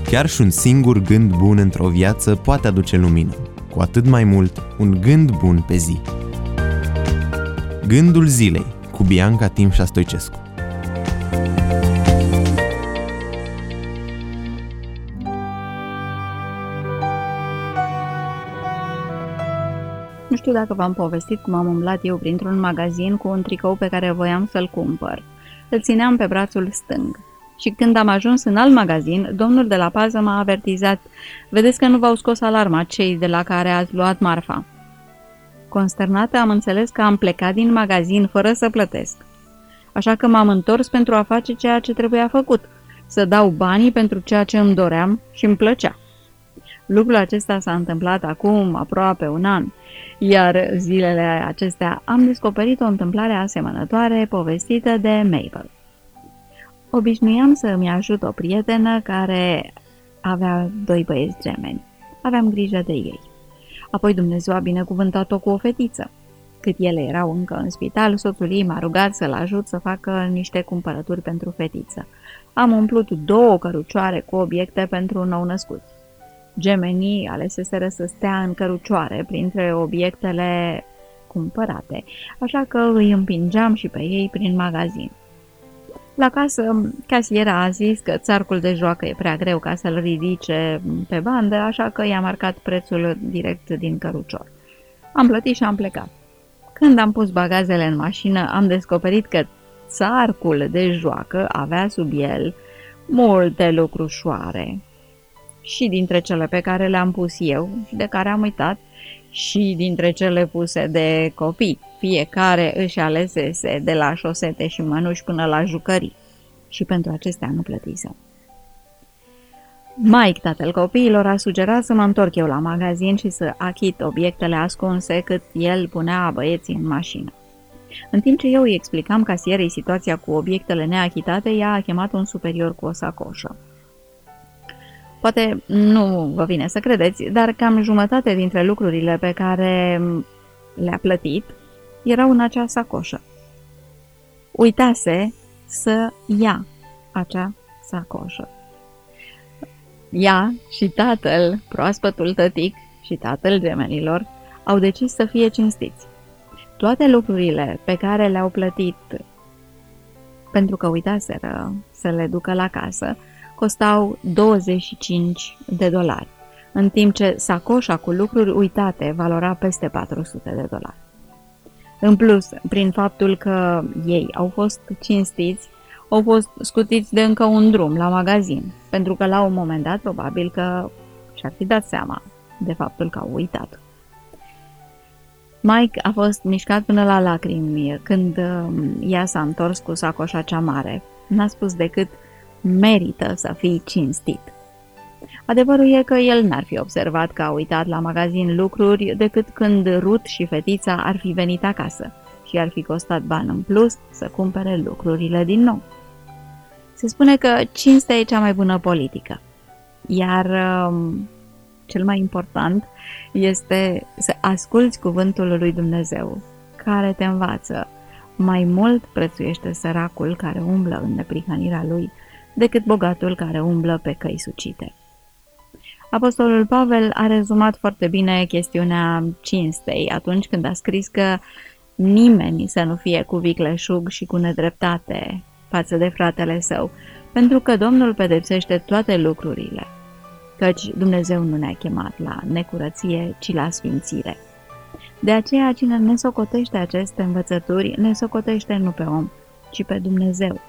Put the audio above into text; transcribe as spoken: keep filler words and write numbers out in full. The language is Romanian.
Chiar și un singur gând bun într-o viață poate aduce lumină, cu atât mai mult un gând bun pe zi. Gândul zilei cu Bianca Timșa Stoicescu. Nu știu dacă v-am povestit cum am umblat eu printr-un magazin cu un tricou pe care voiam să-l cumpăr. Îl țineam pe brațul stâng. Și când am ajuns în alt magazin, domnul de la pază m-a avertizat: "Vedeți că nu v-au scos alarma cei de la care ați luat marfa." Consternată am înțeles că am plecat din magazin fără să plătesc. Așa că m-am întors pentru a face ceea ce trebuia făcut, să dau banii pentru ceea ce îmi doream și îmi plăcea. Lucrul acesta s-a întâmplat acum aproape un an, iar zilele acestea am descoperit o întâmplare asemănătoare povestită de Mabel. Obișnuiam să îmi ajut o prietenă care avea doi băieți gemeni. Aveam grijă de ei. Apoi Dumnezeu a binecuvântat-o cu o fetiță. Cât ele erau încă în spital, soțul ei m-a rugat să-l ajut să facă niște cumpărături pentru fetiță. Am umplut două cărucioare cu obiecte pentru nou-născuți. Gemenii aleseseră să stea în cărucioare printre obiectele cumpărate, așa că îi împingeam și pe ei prin magazin. La casă, casiera a zis că țarcul de joacă e prea greu ca să-l ridice pe bandă, așa că i-a marcat prețul direct din cărucior. Am plătit și am plecat. Când am pus bagajele în mașină, am descoperit că țarcul de joacă avea sub el multe lucrușoare. Și dintre cele pe care le-am pus eu și de care am uitat, și dintre cele puse de copii. Fiecare își alesese de la șosete și mănuși până la jucării. Și pentru acestea nu plătisem. Mike, tatăl copiilor, a sugerat să mă întorc eu la magazin și să achit obiectele ascunse cât el punea băieții în mașină. În timp ce eu îi explicam casierei situația cu obiectele neachitate, ea a chemat un superior cu o sacoșă. Poate nu vă vine să credeți, dar cam jumătate dintre lucrurile pe care le-a plătit erau în acea sacoșă. Uitase să ia acea sacoșă. Ea și tatăl, proaspătul tătic și tatăl gemenilor, au decis să fie cinstiți. Toate lucrurile pe care le-au plătit pentru că uitaseră să le ducă la casă costau douăzeci și cinci de dolari, în timp ce sacoșa cu lucruri uitate valora peste patru sute de dolari. În plus, prin faptul că ei au fost cinstiți, au fost scutiți de încă un drum la magazin, pentru că la un moment dat probabil că și-ar fi dat seama de faptul că au uitat. Mike a fost mișcat până la lacrimi când ea s-a întors cu sacoșa cea mare. N-a spus decât: "Merită să fii cinstit." Adevărul e că el n-ar fi observat că a uitat la magazin lucruri decât când Ruth și fetița ar fi venit acasă și ar fi costat bani în plus să cumpere lucrurile din nou. Se spune că cinstea e cea mai bună politică, iar um, cel mai important este să asculți cuvântul lui Dumnezeu, care te învață: mai mult prețuiește săracul care umblă în neprihănirea lui decât bogatul care umblă pe căi sucite. Apostolul Pavel a rezumat foarte bine chestiunea cinstei atunci când a scris că nimeni să nu fie cu vicleșug și cu nedreptate față de fratele său, pentru că Domnul pedepsește toate lucrurile, căci Dumnezeu nu ne-a chemat la necurăție, ci la sfințire. De aceea, cine ne socotește aceste învățături, ne socotește nu pe om, ci pe Dumnezeu,